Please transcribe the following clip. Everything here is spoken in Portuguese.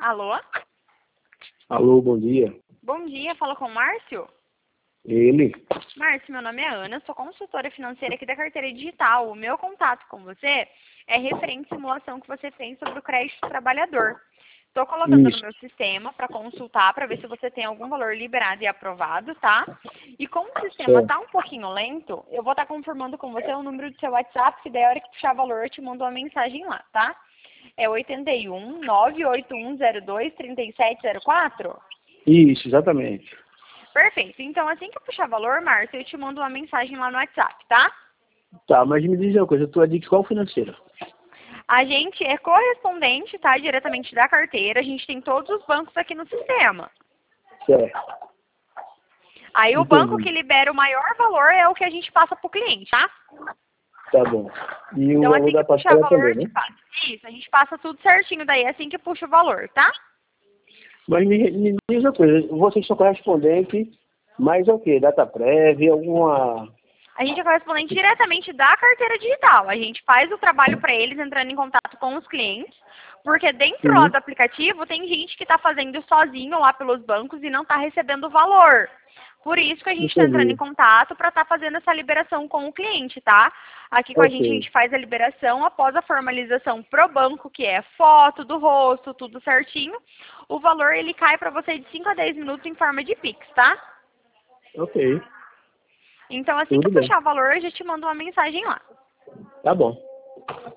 Alô? Alô, bom dia. Bom dia, fala com o Márcio? Ele? Márcio, meu nome é Ana, sou consultora financeira aqui da Carteira Digital. O meu contato com você é referente à simulação que você fez sobre o crédito trabalhador. Estou colocando no Isso, meu sistema para consultar, para ver se você tem algum valor liberado e aprovado, tá? E como o sistema certo. está um pouquinho lento, eu vou estar confirmando com você o número do seu WhatsApp, que daí a hora que puxar valor eu te mando uma mensagem lá, tá? É 81 98102 3704? Isso, exatamente. Perfeito. Então, assim que eu puxar valor, Márcio, eu te mando uma mensagem lá no WhatsApp, tá? Tá, mas me diz uma coisa, tu é de qual financeira? A gente é correspondente, tá? Diretamente da carteira. A gente tem todos os bancos aqui no sistema. Certo, Aí o banco entendi. que libera o maior valor é o que a gente passa para o cliente, tá? Tá bom. E o Então, valor assim que da puxar parcela valor, também, eu te né? passa. Isso, a gente passa tudo certinho daí, assim que puxa o valor, tá? Mas me diz uma coisa, vocês são correspondentes, mas é o quê? Data prévia, alguma... A gente é correspondente diretamente da carteira digital. A gente faz o trabalho para eles, entrando em contato com os clientes, porque dentro lá Sim, do aplicativo tem gente que está fazendo sozinho lá pelos bancos e não está recebendo o valor. Por isso que a gente está entrando em entendi. contato para estar fazendo essa liberação com o cliente, tá? Aqui com a Ok, gente faz a liberação após a formalização pro banco, que é foto do rosto, tudo certinho. O valor ele cai para você de 5 a 10 minutos em forma de Pix, tá? ok, Então assim que tudo bem. puxar o valor, eu já te mando uma mensagem lá. Tá bom.